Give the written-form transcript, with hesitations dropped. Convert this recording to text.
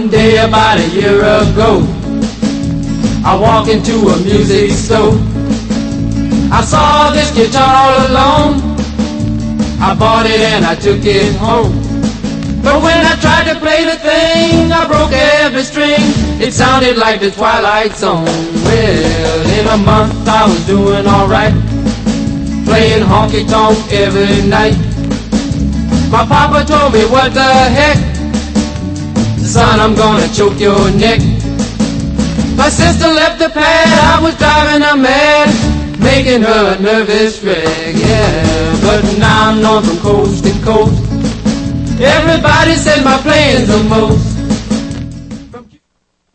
One day about a year ago, I walked into a music store. I saw this guitar all alone. I bought it and I took it home. But when I tried to play the thing, I broke every string. It sounded like the Twilight Zone. Well, in a month I was doing alright, playing honky-tonk every night. My papa told me, what the heck, son, I'm gonna choke your neck. My sister left the pad, I was driving her mad, making her a nervous wreck, yeah. But now I'm known from coast to coast. Everybody says my playing's the most.